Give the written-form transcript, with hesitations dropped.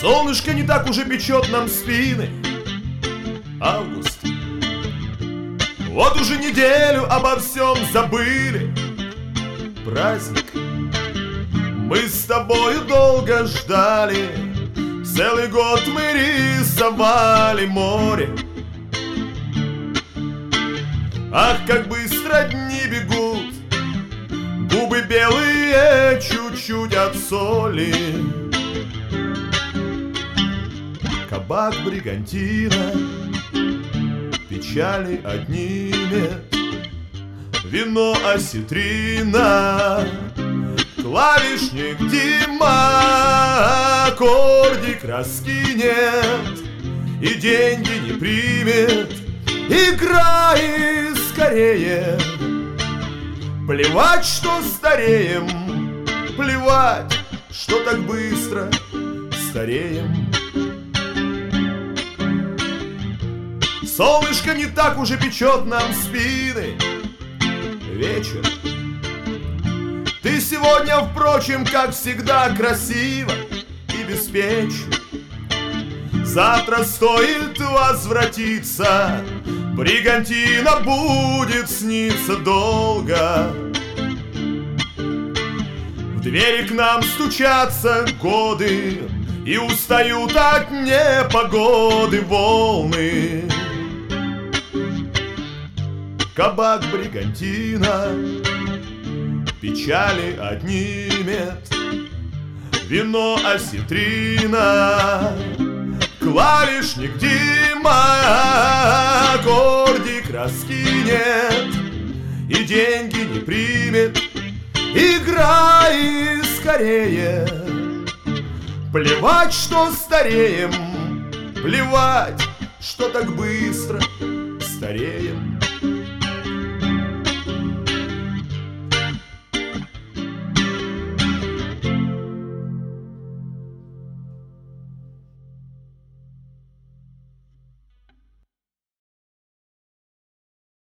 Солнышко не так уже печет нам спины. Август. Вот уже неделю обо всем забыли. Праздник мы с тобою долго ждали. Целый год мы рисовали море. Ах, как быстро дни бегут. Губы белые, чуть-чуть от соли. Кабак бригантина печали отнимет. Вино осетрина, клавишник Дима, аккордик раскинет и деньги не примет. Играй скорее, плевать, что стареем, плевать, что так быстро стареем. Солнышко не так уже печет нам спины. Вечер. Ты сегодня, впрочем, как всегда, красива и беспечна. Завтра стоит возвратиться, бригантина будет сниться долго. В двери к нам стучатся годы, и устают от непогоды волны. Кабак бригантина печали отнимет. Вино осетрина, клавишник Дима, аккордик раскинет и деньги не примет. Играй скорее, плевать, что стареем, плевать, что так быстро стареем.